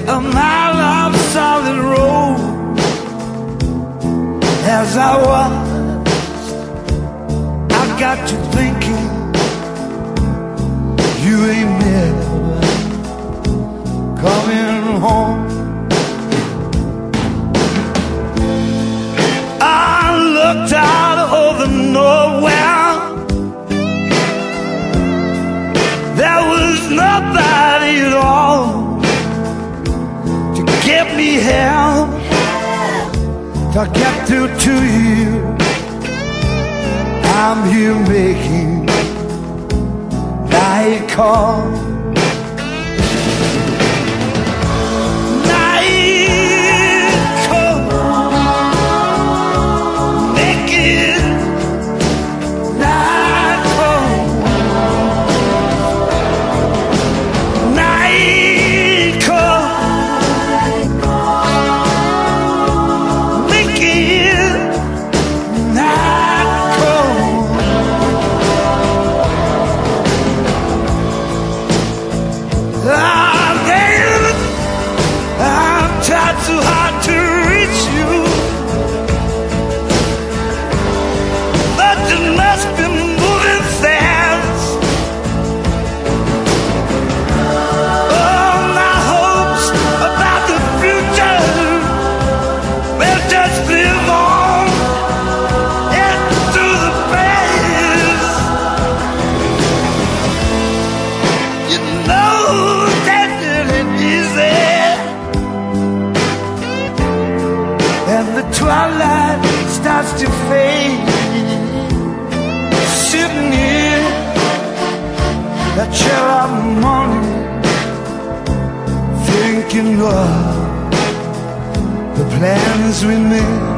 a mile of solid road. As I was, I got to thinking, you ain't never coming home. I looked out over nowhere. There was nobody at all to get me help, to get through to you. I'm here making night call. Tried too hard to reach you, but you must be moving fast. All my hopes about the future will just live on into the past. You know that it ain't easy. And the twilight starts to fade, sitting here that chill of morning, thinking of the plans we made.